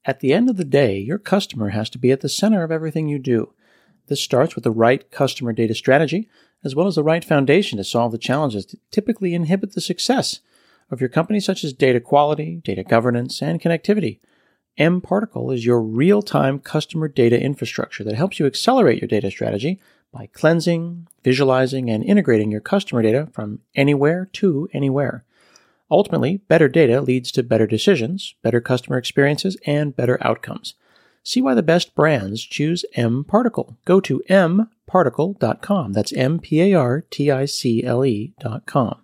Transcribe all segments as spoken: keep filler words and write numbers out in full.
At the end of the day, your customer has to be at the center of everything you do. This starts with the right customer data strategy, as well as the right foundation to solve the challenges that typically inhibit the success of your company, such as data quality, data governance, and connectivity. mParticle is your real-time customer data infrastructure that helps you accelerate your data strategy by cleansing, visualizing, and integrating your customer data from anywhere to anywhere. Ultimately, better data leads to better decisions, better customer experiences, and better outcomes. See why the best brands choose mParticle. Go to m particle dot com. That's M P A R T I C L E dot com.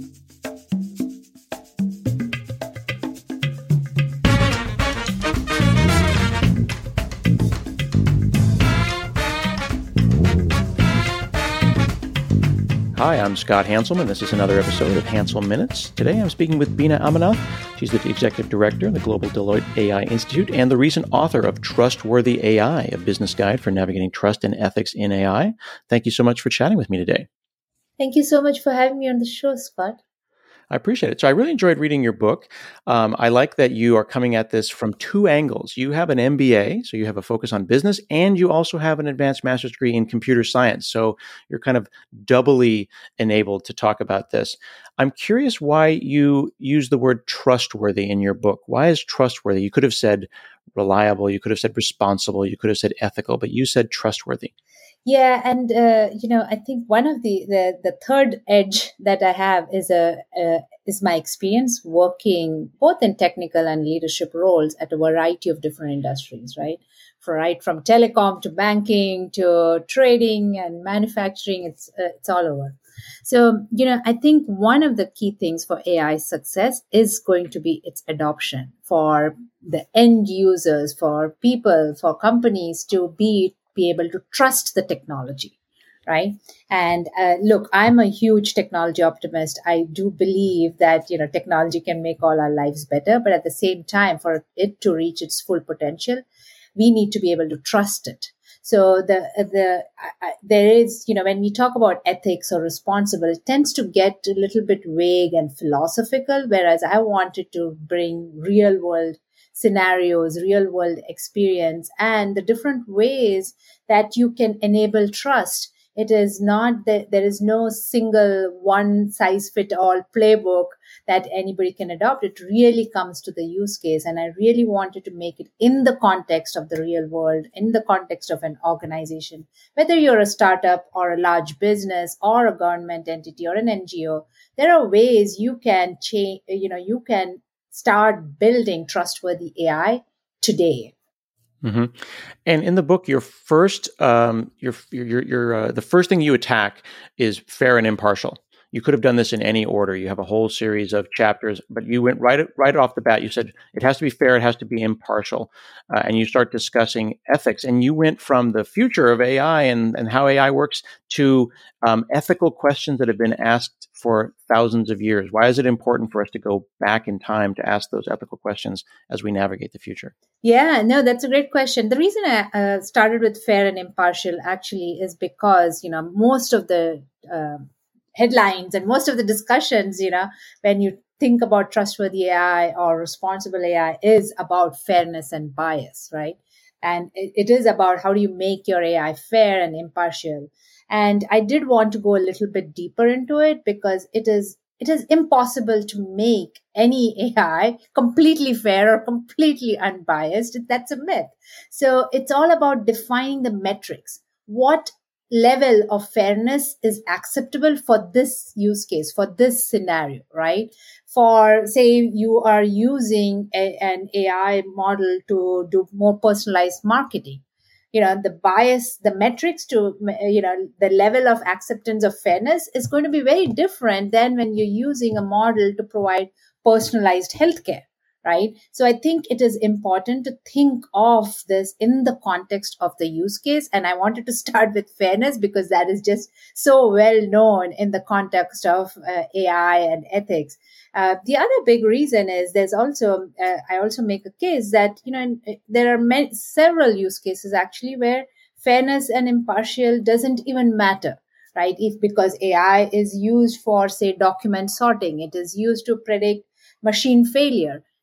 Hi, I'm Scott Hanselman. This is another episode of Hansel Minutes. Today I'm speaking with Beena Amanath. She's the Executive Director of the Global Deloitte A I Institute and the recent author of Trustworthy A I, a business guide for navigating trust and ethics in A I. Thank you so much for chatting with me today. Thank you so much for having me on the show, Scott. I appreciate it. So I really enjoyed reading your book. Um, I like that you are coming at this from two angles. You have an M B A, so you have a focus on business, and you also have an advanced master's degree in computer science. So you're kind of doubly enabled to talk about this. I'm curious why you use the word trustworthy in your book. Why is trustworthy? You could have said reliable, you could have said responsible, you could have said ethical, but you said trustworthy. Yeah, and uh, you know, I think one of the, the the third edge that I have is a uh, is my experience working both in technical and leadership roles at a variety of different industries, right? For right from telecom to banking to trading and manufacturing, it's uh, it's all over. So, you know, I think one of the key things for A I success is going to be its adoption for the end users, for people, for companies to be be able to trust the technology, right? And uh, look, I'm a huge technology optimist. I do believe that, you know, technology can make all our lives better, but at the same time, for it to reach its full potential, we need to be able to trust it. So the the uh, there is, you know, when we talk about ethics or responsible, it tends to get a little bit vague and philosophical, whereas I wanted to bring real world scenarios, real world experience, and the different ways that you can enable trust. It is not that there is no single one size fit all playbook that anybody can adopt. It really comes to the use case. And I really wanted to make it in the context of the real world, in the context of an organization, whether you're a startup or a large business or a government entity or an N G O, there are ways you can change, you know, you can start building trustworthy A I today. Mm-hmm. And in the book, your first, um, your your your uh, the first thing you attack is fair and impartial. You could have done this in any order. You have a whole series of chapters, but you went right right off the bat. You said it has to be fair, it has to be impartial, uh, and you start discussing ethics. And you went from the future of A I and, and how A I works to um, ethical questions that have been asked for thousands of years. Why is it important for us to go back in time to ask those ethical questions as we navigate the future? Yeah, no, that's a great question. The reason I uh, started with fair and impartial actually is because, you know, most of the uh, headlines and most of the discussions, you know, when you think about trustworthy A I or responsible A I is about fairness and bias, right? And it, it is about how do you make your A I fair and impartial. And I did want to go a little bit deeper into it because it is it is impossible to make any A I completely fair or completely unbiased. That's a myth. So it's all about defining the metrics. What level of fairness is acceptable for this use case, for this scenario, right? For, say, you are using a, an A I model to do more personalized marketing. You know, the bias, the metrics to, you know, the level of acceptance of fairness is going to be very different than when you're using a model to provide personalized healthcare, right? So I think it is important to think of this in the context of the use case. And I wanted to start with fairness because that is just so well known in the context of uh, A I and ethics. Uh, the other big reason is there's also, uh, I also make a case that, you know, there are many, several use cases actually where fairness and impartial doesn't even matter, right? If because A I is used for, say, document sorting, it is used to predict machine failure.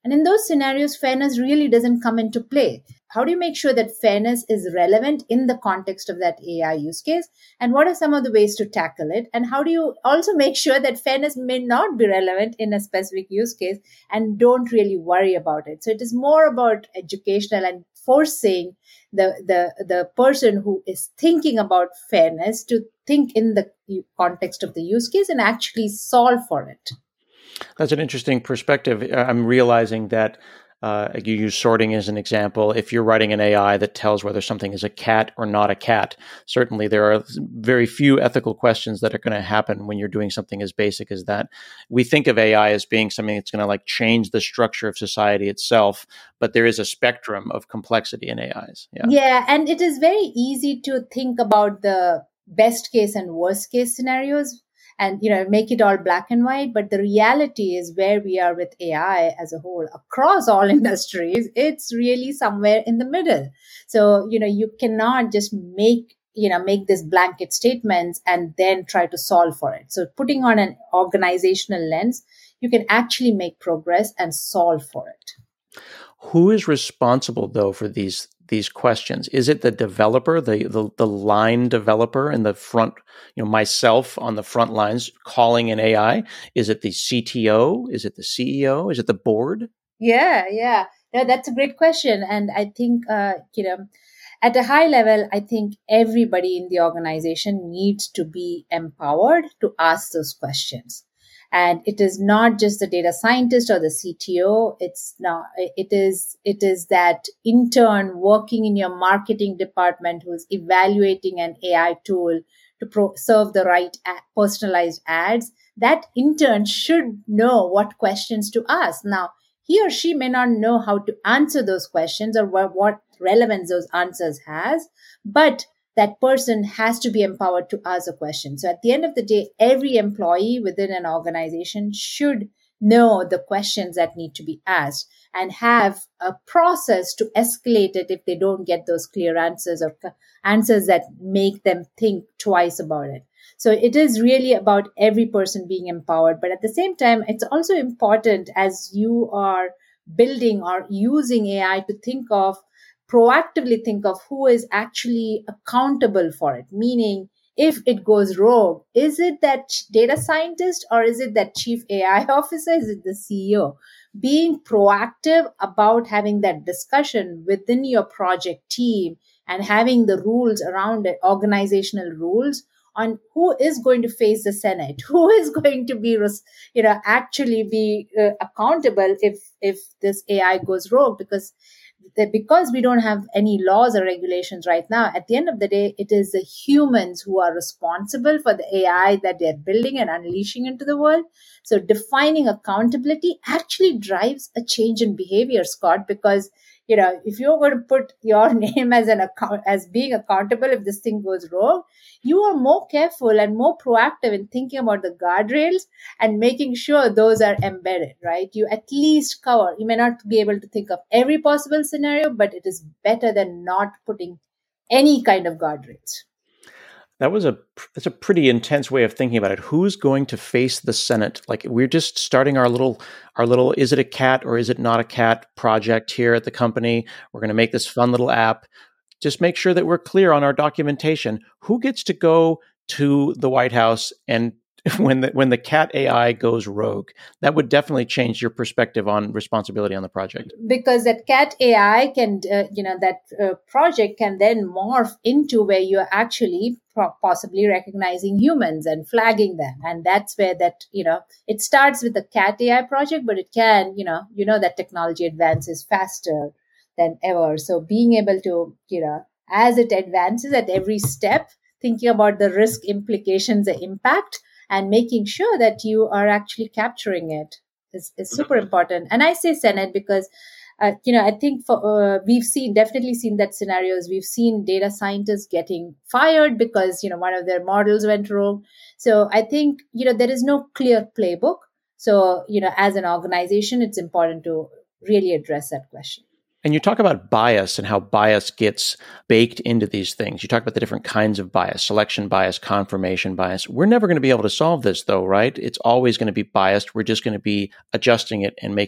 And in those scenarios, fairness really doesn't come into play. How do you make sure that fairness is relevant in the context of that A I use case? And what are some of the ways to tackle it? And how do you also make sure that fairness may not be relevant in a specific use case and don't really worry about it? So it is more about educational and forcing the, the, the person who is thinking about fairness to think in the context of the use case and actually solve for it. That's an interesting perspective. I'm realizing that uh, you use sorting as an example. If you're writing an A I that tells whether something is a cat or not a cat, certainly there are very few ethical questions that are going to happen when you're doing something as basic as that. We think of A I as being something that's going to like change the structure of society itself, but there is a spectrum of complexity in A Is. Yeah, yeah, and it is very easy to think about the best case and worst case scenarios and, you know, make it all black and white. But the reality is where we are with A I as a whole across all industries, it's really somewhere in the middle. So, you know, you cannot just make, you know, make this blanket statements and then try to solve for it. So putting on an organizational lens, you can actually make progress and solve for it. Who is responsible, though, for these these questions? Is it the developer, the, the the line developer in the front, you know, myself on the front lines calling an A I? Is it the C T O? Is it the C E O? Is it the board? Yeah, yeah. No, that's a great question. And I think, uh, you know, at a high level, I think everybody in the organization needs to be empowered to ask those questions. And it is not just the data scientist or the C T O. It's not, it is, it is that intern working in your marketing department who's evaluating an A I tool to pro- serve the right ad, personalized ads. That intern should know what questions to ask. Now, he or she may not know how to answer those questions or what, what relevance those answers has, but that person has to be empowered to ask a question. So at the end of the day, every employee within an organization should know the questions that need to be asked and have a process to escalate it if they don't get those clear answers or answers that make them think twice about it. So it is really about every person being empowered. But at the same time, it's also important as you are building or using A I to think of proactively think of who is actually accountable for it. Meaning, if it goes rogue, is it that data scientist or is it that chief A I officer? Is it the C E O? Being proactive about having that discussion within your project team and having the rules around it, organizational rules on who is going to face the Senate, who is going to be, you know, actually be uh, accountable if if this A I goes rogue, because that because we don't have any laws or regulations right now, at the end of the day, it is the humans who are responsible for the A I that they're building and unleashing into the world. So defining accountability actually drives a change in behavior, Scott, because, you know, if you're going to put your name as an account, as being accountable if this thing goes wrong, you are more careful and more proactive in thinking about the guardrails and making sure those are embedded, right? You at least cover, you may not be able to think of every possible scenario, but it is better than not putting any kind of guardrails. That was a that's a pretty intense way of thinking about it. Who's going to face the Senate? Like, we're just starting our little our little is it a cat or is it not a cat project here at the company. We're going to make this fun little app. Just make sure that we're clear on our documentation. Who gets to go to the White House and when the when the cat A I goes rogue? That would definitely change your perspective on responsibility on the project. Because that cat A I can, uh, you know, that uh, project can then morph into where you're actually pro- possibly recognizing humans and flagging them. And that's where that, you know, it starts with the cat A I project, but it can, you know, you know, that technology advances faster than ever. So being able to, you know, as it advances at every step, thinking about the risk implications, the impact, and making sure that you are actually capturing it is, is super important. And I say Senate because, uh, you know, I think for uh, we've seen, definitely seen that scenarios. We've seen data scientists getting fired because, you know, one of their models went wrong. So I think, you know, there is no clear playbook. So, you know, as an organization, it's important to really address that question. And you talk about bias and how bias gets baked into these things. You talk about the different kinds of bias, selection bias, confirmation bias. We're never going to be able to solve this though, right? It's always going to be biased. We're just going to be adjusting it and making it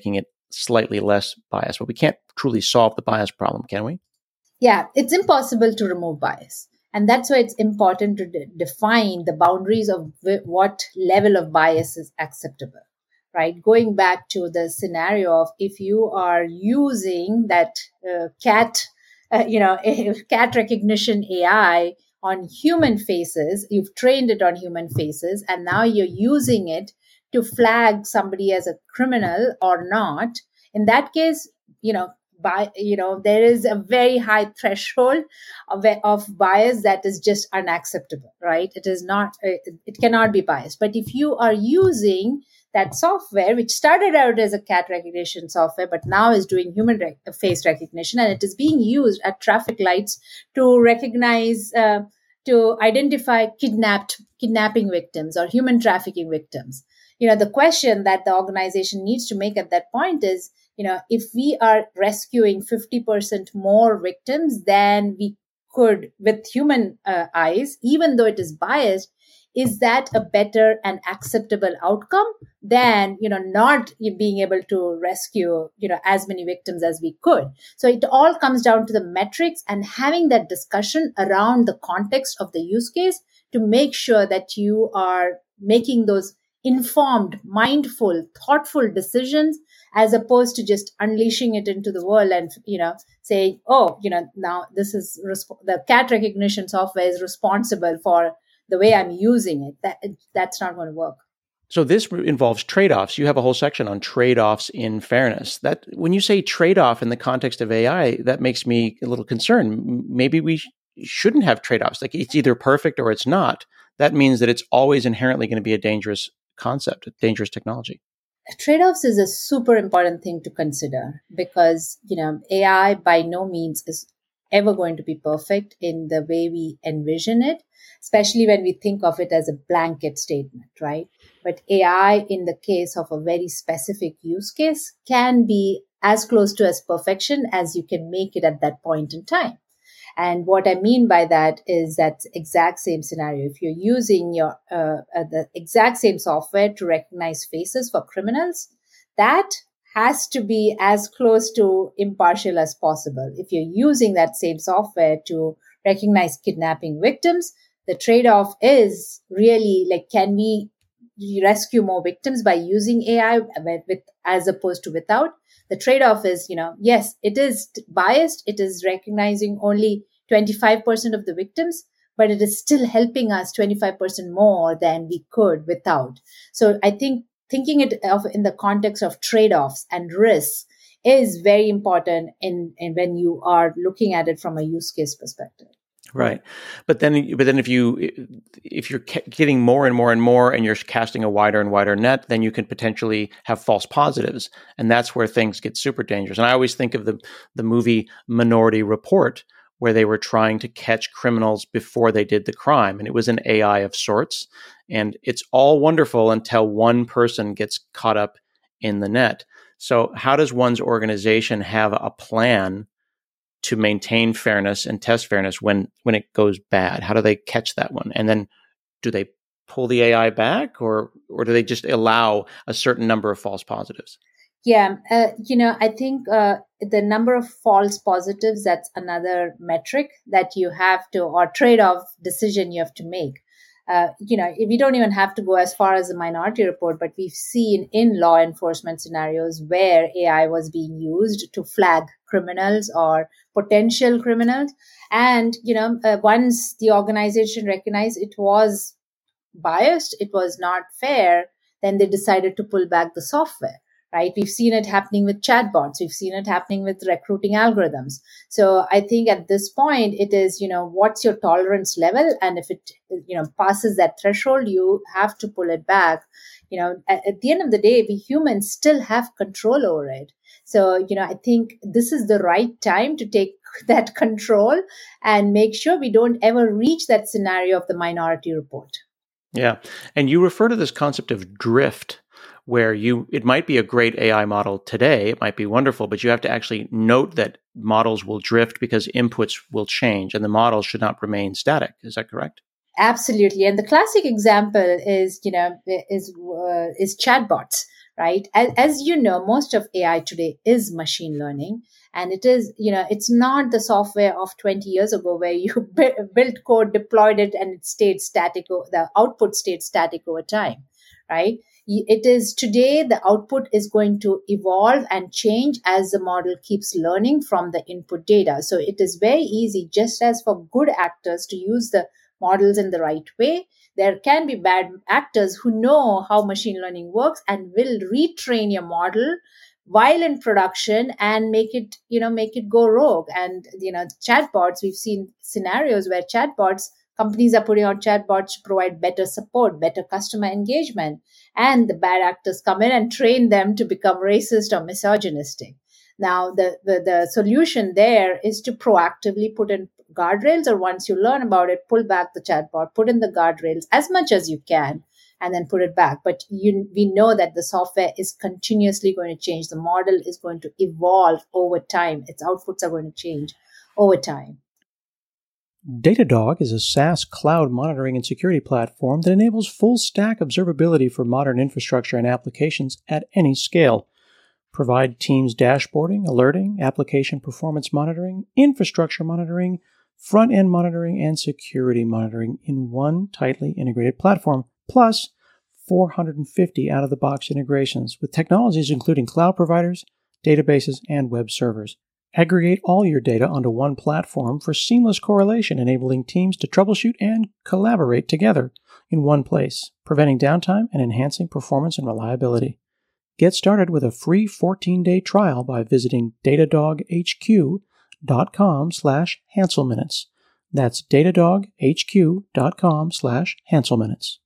slightly less bias, but we can't truly solve the bias problem, can we? Yeah, it's impossible to remove bias. And that's why it's important to de- define the boundaries of w- what level of bias is acceptable, right? Going back to the scenario of if you are using that uh, cat, uh, you know, cat recognition A I on human faces, you've trained it on human faces, and now you're using it to flag somebody as a criminal or not. In that case, you know, by you know there is a very high threshold of, of bias that is just unacceptable, right? It is not, it, it cannot be biased. But if you are using that software, which started out as a cat recognition software, but now is doing human rec- face recognition, and it is being used at traffic lights to recognize, uh, to identify kidnapped, kidnapping victims or human trafficking victims. You know, the question that the organization needs to make at that point is, you know, if we are rescuing fifty percent more victims than we could with human uh, eyes, even though it is biased, is that a better and acceptable outcome than, you know, not being able to rescue, you know, as many victims as we could? So it all comes down to the metrics and having that discussion around the context of the use case to make sure that you are making those informed, mindful, thoughtful decisions, as opposed to just unleashing it into the world and, you know, saying, oh, you know, now this is resp- the cat recognition software is responsible for the way I'm using it. That that's not going to work. So this involves trade-offs. You have a whole section on trade-offs in fairness. That when you say trade-off in the context of A I, that makes me a little concerned. Maybe we sh- shouldn't have trade-offs. Like it's either perfect or it's not. That means that it's always inherently going to be a dangerous concept, a dangerous technology. Trade-offs is a super important thing to consider because, you know, A I by no means is ever going to be perfect in the way we envision it, especially when we think of it as a blanket statement, right? But A I, in the case of a very specific use case, can be as close to as perfection as you can make it at that point in time. And what I mean by that is that exact same scenario. If you're using your uh, uh, the exact same software to recognize faces for criminals, that has to be as close to impartial as possible. If you're using that same software to recognize kidnapping victims, the trade-off is really like, can we rescue more victims by using A I with, with, as opposed to without? The trade-off is, you know, yes, it is biased. It is recognizing only twenty-five percent of the victims, but it is still helping us twenty-five percent more than we could without. So I think thinking it of in the context of trade-offs and risks is very important in, in when you are looking at it from a use case perspective. Right. But then, but then if you, if you're getting more and more and more and you're casting a wider and wider net, then you can potentially have false positives. And that's where things get super dangerous. And I always think of the, the movie Minority Report, where they were trying to catch criminals before they did the crime. And it was an A I of sorts. And it's all wonderful until one person gets caught up in the net. So how does one's organization have a plan to maintain fairness and test fairness when, when it goes bad? How do they catch that one? And then do they pull the A I back, or, or do they just allow a certain number of false positives? Yeah, uh, you know, I think uh, the number of false positives, that's another metric that you have to, or trade-off decision you have to make. Uh, you know, we don't even have to go as far as the Minority Report, but we've seen in law enforcement scenarios where A I was being used to flag criminals or potential criminals. And, you know, uh, once the organization recognized it was biased, it was not fair, then they decided to pull back the software. Right? We've seen it happening with chatbots. We've seen it happening with recruiting algorithms. So I think at this point, it is, you know, what's your tolerance level? And if it, you know, passes that threshold, you have to pull it back. You know, at, at the end of the day, we humans still have control over it. So, you know, I think this is the right time to take that control and make sure we don't ever reach that scenario of the Minority Report. Yeah. And you refer to this concept of drift, where you, it might be a great A I model today, it might be wonderful, but you have to actually note that models will drift because inputs will change and the models should not remain static. Is that correct? Absolutely. And the classic example is, you know, is, uh, is chatbots, right? As, as you know, most of A I today is machine learning. And it is, you know, it's not the software of twenty years ago where you built code, deployed it, and it stayed static, the output stayed static over time, right? It is today, the output is going to evolve and change as the model keeps learning from the input data. So it is very easy, just as for good actors to use the models in the right way, there can be bad actors who know how machine learning works and will retrain your model while in production and make it, you know, make it go rogue. And, you know, chatbots, we've seen scenarios where chatbots, companies are putting out chatbots to provide better support, better customer engagement, and the bad actors come in and train them to become racist or misogynistic. Now, the, the, the solution there is to proactively put in guardrails, or once you learn about it, pull back the chatbot, put in the guardrails as much as you can, and then put it back. But you, we know that the software is continuously going to change. The model is going to evolve over time. Its outputs are going to change over time. Datadog is a SaaS cloud monitoring and security platform that enables full-stack observability for modern infrastructure and applications at any scale. Provide teams dashboarding, alerting, application performance monitoring, infrastructure monitoring, front-end monitoring, and security monitoring in one tightly integrated platform, plus four hundred fifty out-of-the-box integrations with technologies including cloud providers, databases, and web servers. Aggregate all your data onto one platform for seamless correlation, enabling teams to troubleshoot and collaborate together in one place, preventing downtime and enhancing performance and reliability. Get started with a free fourteen-day trial by visiting datadoghq.com slash Hansel Minutes. That's datadoghq.com slash Hansel Minutes.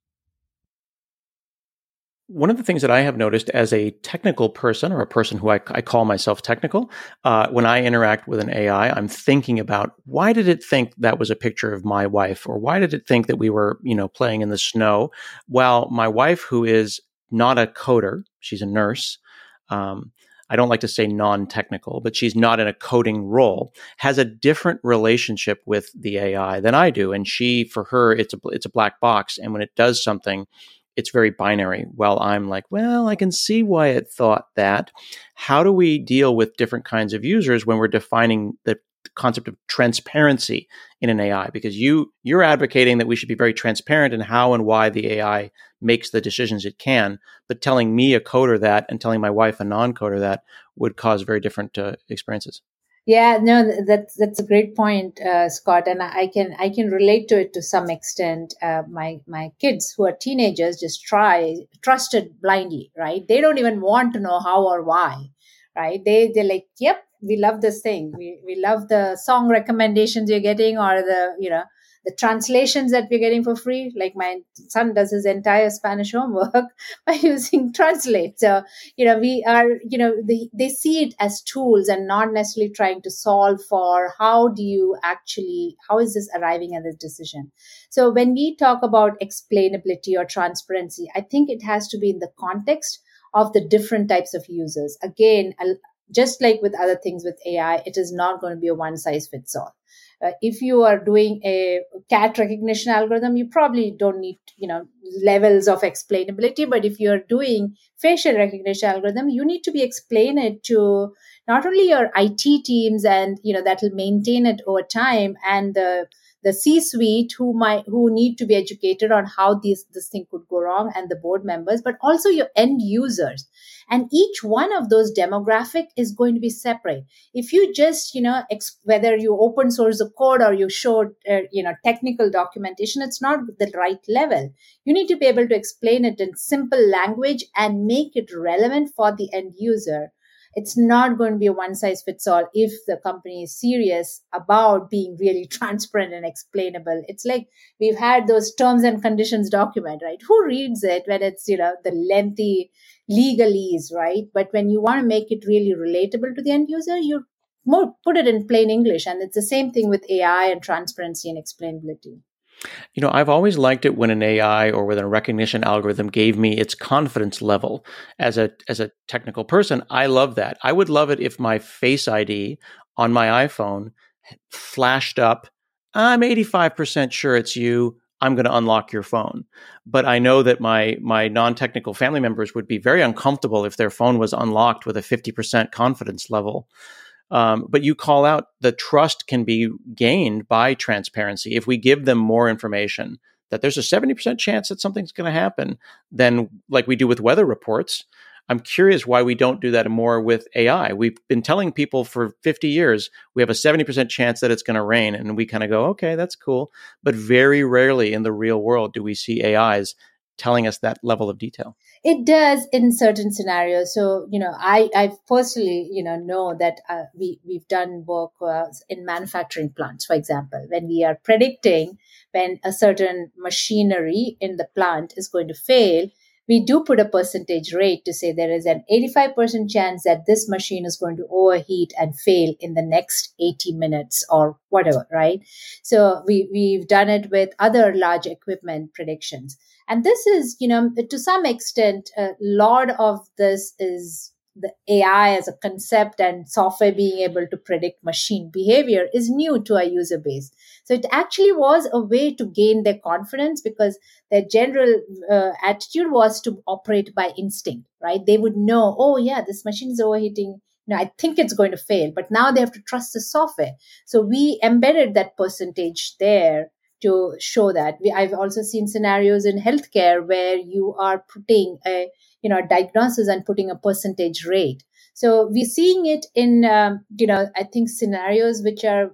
One of the things that I have noticed as a technical person, or a person who I, I call myself technical, uh, when I interact with an A I, I'm thinking about, why did it think that was a picture of my wife? Or why did it think that we were, you know, playing in the snow? While my wife, who is not a coder, she's a nurse, um, I don't like to say non-technical, but she's not in a coding role, has a different relationship with the A I than I do. And she, for her, it's a, it's a black box. And when it does something, it's very binary. Well, I'm like, well, I can see why it thought that. How do we deal with different kinds of users when we're defining the concept of transparency in an A I? Because you, you're advocating that we should be very transparent in how and why the A I makes the decisions it can, but telling me, a coder, that, and telling my wife, a non-coder, that, would cause very different uh, experiences. Yeah, no, that's that's a great point, uh, Scott, and I can I can relate to it to some extent. Uh, my my kids who are teenagers just try trusted blindly, right? They don't even want to know how or why, right? They they're like, yep, we love this thing. We we love the song recommendations you're getting, or the you know the translations that we're getting for free. Like my son does his entire Spanish homework by using Translate. So, you know, we are, you know, they, they see it as tools and not necessarily trying to solve for how do you actually, how is this arriving at this decision? So when we talk about explainability or transparency, I think it has to be in the context of the different types of users. Again, just like with other things with A I, it is not going to be a one size fits all. Uh, if you are doing a cat recognition algorithm, you probably don't need, you know, levels of explainability. But if you're doing facial recognition algorithm, you need to be explain it to not only your I T teams and, you know, that will maintain it over time, and the the C-suite who might who need to be educated on how this this thing could go wrong, and the board members, but also your end users. And each one of those demographic is going to be separate. If you just, you know, ex- whether you open source the code or you show, uh, you know, technical documentation, it's not the right level. You need to be able to explain it in simple language and make it relevant for the end user. It's not going to be a one size fits all if the company is serious about being really transparent and explainable. It's like we've had those terms and conditions document, right? Who reads it when it's, you know, the lengthy legalese, right? But when you want to make it really relatable to the end user, you more put it in plain English. And it's the same thing with A I and transparency and explainability. You know, I've always liked it when an A I or when a recognition algorithm gave me its confidence level. As a as a technical person, I love that. I would love it if my Face I D on my iPhone flashed up, I'm eighty-five percent sure it's you. I'm going to unlock your phone. But I know that my my non-technical family members would be very uncomfortable if their phone was unlocked with a fifty percent confidence level. Um, but you call out the trust can be gained by transparency. If we give them more information, that there's a seventy percent chance that something's going to happen, then like we do with weather reports. I'm curious why we don't do that more with A I. We've been telling people for fifty years, we have a seventy percent chance that it's going to rain. And we kind of go, okay, that's cool. But very rarely in the real world do we see A Is telling us that level of detail. It does in certain scenarios. So, you know, I, I personally, you know, know that uh, we, we've done work uh, in manufacturing plants, for example, when we are predicting when a certain machinery in the plant is going to fail, we do put a percentage rate to say there is an eighty-five percent chance that this machine is going to overheat and fail in the next eighty minutes or whatever, right? So we, we've done it with other large equipment predictions. And this is, you know, to some extent, a lot of this is the A I as a concept and software being able to predict machine behavior is new to our user base. So it actually was a way to gain their confidence because their general uh, attitude was to operate by instinct, right? They would know, oh yeah, this machine is overheating. You know, I think it's going to fail, but now they have to trust the software. So we embedded that percentage there to show that. We, I've also seen scenarios in healthcare where you are putting a, you know, diagnosis and putting a percentage rate. So we're seeing it in, um, you know, I think scenarios which are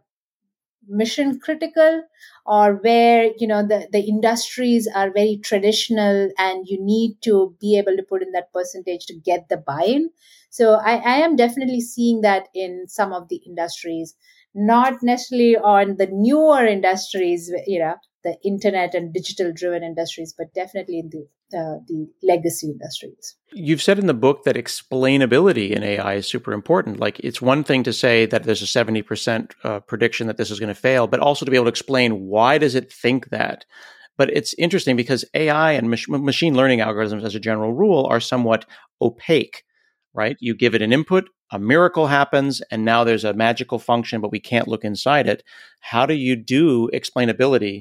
mission critical or where, you know, the, the industries are very traditional and you need to be able to put in that percentage to get the buy-in. So I, I am definitely seeing that in some of the industries, not necessarily on the newer industries, you know, the internet and digital driven industries, but definitely in the uh, the legacy industries. You've said in the book that explainability in A I is super important. Like it's one thing to say that there's a seventy percent uh, prediction that this is going to fail, but also to be able to explain why does it think that. But it's interesting because A I and mach- machine learning algorithms as a general rule are somewhat opaque, right? You give it an input, a miracle happens, and now there's a magical function, but we can't look inside it. How do you do explainability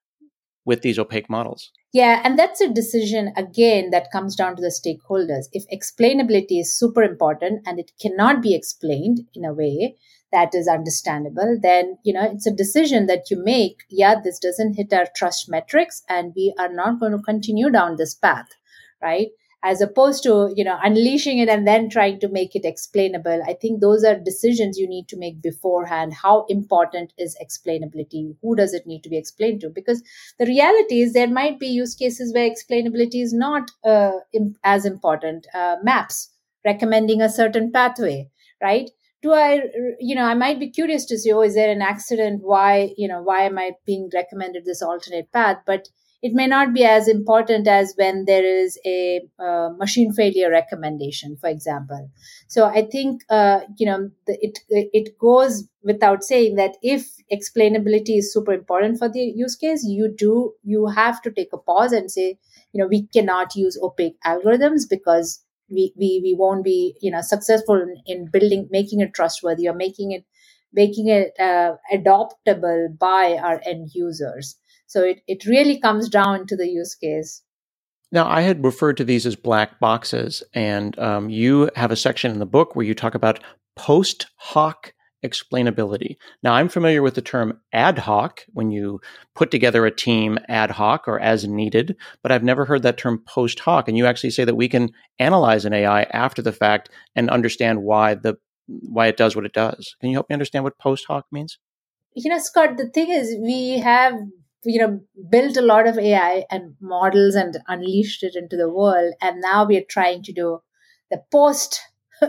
with these opaque models? Yeah, and that's a decision, again, that comes down to the stakeholders. If explainability is super important and it cannot be explained in a way that is understandable, then, you know, it's a decision that you make. Yeah, this doesn't hit our trust metrics and we are not going to continue down this path, right? As opposed to, you know, unleashing it and then trying to make it explainable. I think those are decisions you need to make beforehand. How important is explainability? Who does it need to be explained to? Because the reality is there might be use cases where explainability is not uh, imp- as important. Uh, maps, recommending a certain pathway, right? Do I, you know, I might be curious to see, oh, is there an accident? Why, you know, why am I being recommended this alternate path? But it may not be as important as when there is a uh, machine failure recommendation, for example. So I think, uh, you know, the, it it goes without saying that if explainability is super important for the use case, you do, you have to take a pause and say, you know, we cannot use opaque algorithms because we, we, we won't be, you know, successful in, in building, making it trustworthy or making it, making it uh, adoptable by our end users. So it, it really comes down to the use case. Now, I had referred to these as black boxes, and um, you have a section in the book where you talk about post hoc explainability. Now, I'm familiar with the term ad hoc, when you put together a team ad hoc or as needed, but I've never heard that term post hoc. And you actually say that we can analyze an A I after the fact and understand why the why it does what it does. Can you help me understand what post hoc means? You know, Scott, the thing is, we have you know, built a lot of A I and models and unleashed it into the world. And now we are trying to do the post,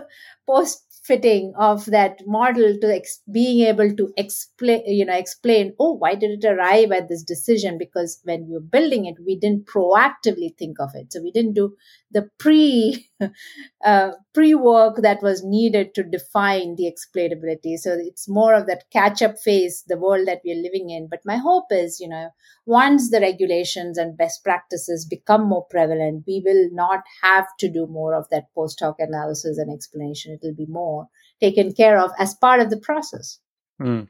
post fitting of that model to ex- being able to explain, you know, explain, oh, why did it arrive at this decision? Because when we were building it, we didn't proactively think of it. So we didn't do the pre, uh, pre-work that was needed to define the explainability. So it's more of that catch-up phase, the world that we're living in. But my hope is, you know, once the regulations and best practices become more prevalent, we will not have to do more of that post hoc analysis and explanation. It will be more taken care of as part of the process. Mm.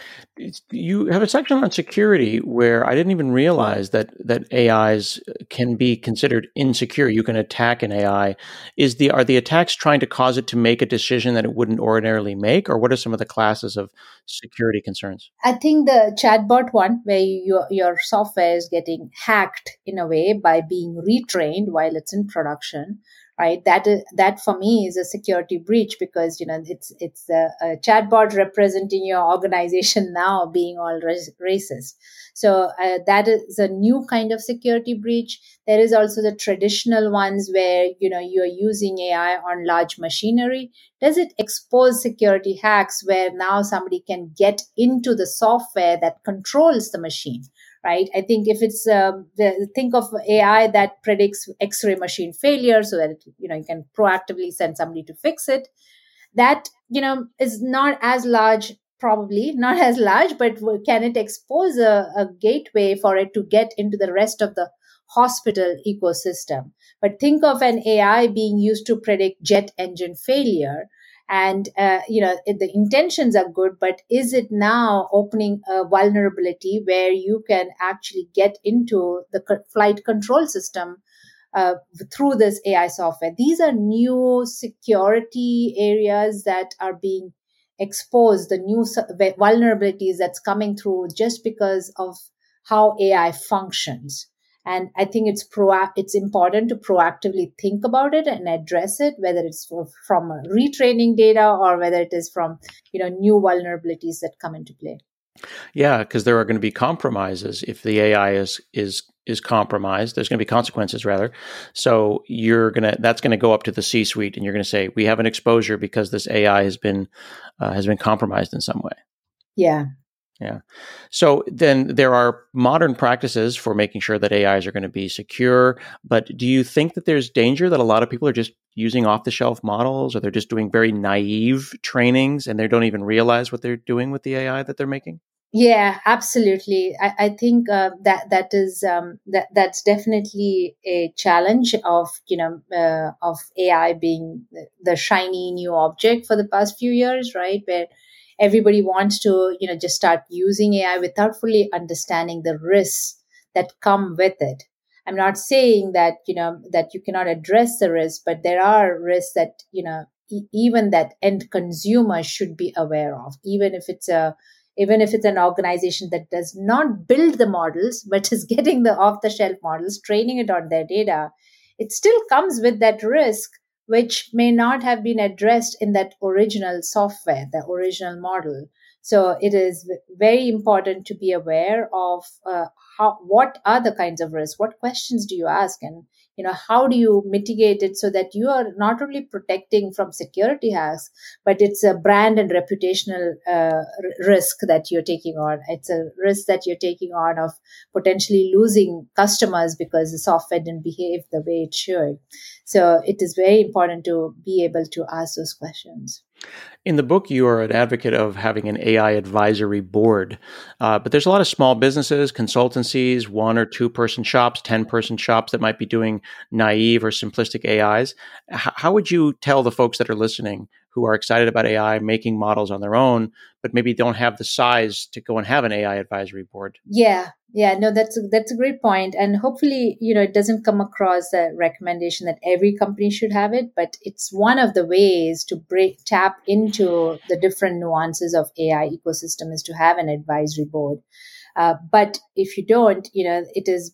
You have a section on security where I didn't even realize that that A Is can be considered insecure. You can attack an A I. Is the are the attacks trying to cause it to make a decision that it wouldn't ordinarily make, or what are some of the classes of security concerns? I think the chatbot one, where your your software is getting hacked in a way by being retrained while it's in production, right? That is that for me is a security breach, because you know it's it's a, a chatbot representing your organization now being all rac- racist. So uh, that is a new kind of security breach. There is also the traditional ones where you know you are using A I on large machinery. Does it expose security hacks where now somebody can get into the software that controls the machine? Right. I think if it's um, the, think of A I that predicts X-ray machine failure, so that you know you can proactively send somebody to fix it. That you know is not as large, probably not as large, but can it expose a, a gateway for it to get into the rest of the hospital ecosystem? But think of an A I being used to predict jet engine failure. And, uh, you know, it, the intentions are good, but is it now opening a vulnerability where you can actually get into the co- flight control system uh, through this A I software? These are new security areas that are being exposed, the new su- vulnerabilities that's coming through just because of how A I functions. And I think it's pro- it's important to proactively think about it and address it, whether it's for, from retraining data or whether it is from, you know, new vulnerabilities that come into play. Yeah, because there are going to be compromises if the A I is is is compromised. There's going to be consequences, rather. So you're gonna that's going to go up to the C-suite, and you're going to say we have an exposure because this A I has been uh, has been compromised in some way. Yeah. Yeah. So then there are modern practices for making sure that A Is are going to be secure. But do you think that there's danger that a lot of people are just using off the shelf models, or they're just doing very naive trainings and they don't even realize what they're doing with the A I that they're making? Yeah, absolutely. I, I think uh, that that is um, that that's definitely a challenge of you know uh, of A I being the, the shiny new object for the past few years, right? Where everybody wants to you know just start using A I without fully understanding the risks that come with it. I'm not saying that you know that you cannot address the risk, but there are risks that you know e- even that end consumer should be aware of, even if it's a even if it's an organization that does not build the models but is getting the off the shelf models, training it on their data. It still comes with that risk, which may not have been addressed in that original software, the original model. So it is very important to be aware of uh, how what are the kinds of risks, what questions do you ask, and you know how do you mitigate it so that you are not only protecting from security hacks, but it's a brand and reputational uh, r- risk that you're taking on. It's a risk that you're taking on of potentially losing customers because the software didn't behave the way it should. So it is very important to be able to ask those questions. In the book, you are an advocate of having an A I advisory board, uh, but there's a lot of small businesses, consultancies, one or two person shops, ten person shops that might be doing naive or simplistic A Is. H- how would you tell the folks that are listening who are excited about A I making models on their own, but maybe don't have the size to go and have an A I advisory board? Yeah, yeah, no, that's a, that's a great point, and hopefully, you know, it doesn't come across a recommendation that every company should have it, but it's one of the ways to break tap into the different nuances of A I ecosystem is to have an advisory board. Uh, but if you don't, you know, it is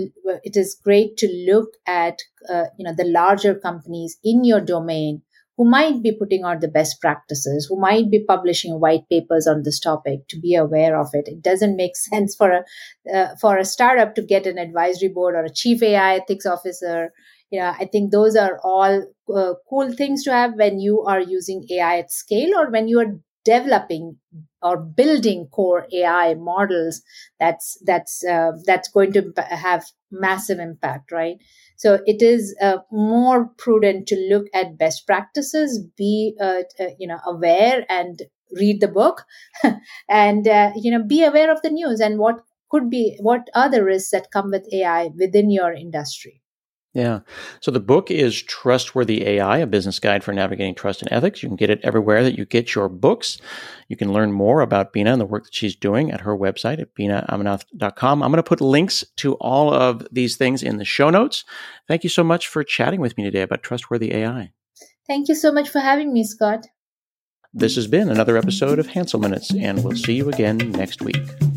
it is great to look at uh, you know the larger companies in your domain who might be putting out the best practices, who might be publishing white papers on this topic, to be aware of it. It doesn't make sense for a uh, for a startup to get an advisory board or a chief A I ethics officer. You know, I think those are all uh, cool things to have when you are using A I at scale or when you are developing or building core A I models. That's that's uh, that's going to have massive impact, right? So it is uh, more prudent to look at best practices, be uh, uh, you know aware and read the book, and uh, you know be aware of the news and what could be what are the risks that come with A I within your industry. Yeah. So the book is Trustworthy A I, A Business Guide for Navigating Trust and Ethics. You can get it everywhere that you get your books. You can learn more about Beena and the work that she's doing at her website at beena amanath dot com. I'm going to put links to all of these things in the show notes. Thank you so much for chatting with me today about Trustworthy A I. Thank you so much for having me, Scott. This has been another episode of Hansel Minutes, and we'll see you again next week.